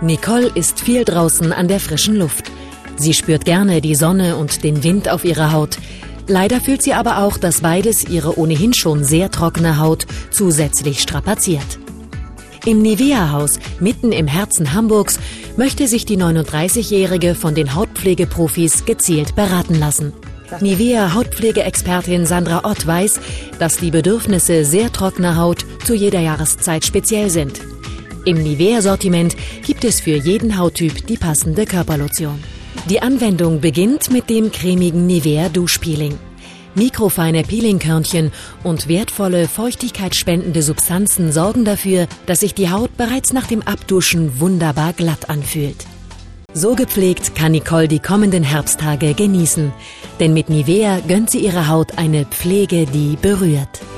Nicole ist viel draußen an der frischen Luft. Sie spürt gerne die Sonne und den Wind auf ihrer Haut. Leider fühlt sie aber auch, dass beides ihre ohnehin schon sehr trockene Haut zusätzlich strapaziert. Im Nivea-Haus, mitten im Herzen Hamburgs, möchte sich die 39-Jährige von den Hautpflegeprofis gezielt beraten lassen. Nivea-Hautpflegeexpertin Sandra Ott weiß, dass die Bedürfnisse sehr trockener Haut zu jeder Jahreszeit speziell sind. Im Nivea-Sortiment gibt es für jeden Hauttyp die passende Körperlotion. Die Anwendung beginnt mit dem cremigen Nivea-Duschpeeling. Mikrofeine Peelingkörnchen und wertvolle, feuchtigkeitsspendende Substanzen sorgen dafür, dass sich die Haut bereits nach dem Abduschen wunderbar glatt anfühlt. So gepflegt kann Nicole die kommenden Herbsttage genießen, denn mit Nivea gönnt sie ihrer Haut eine Pflege, die berührt.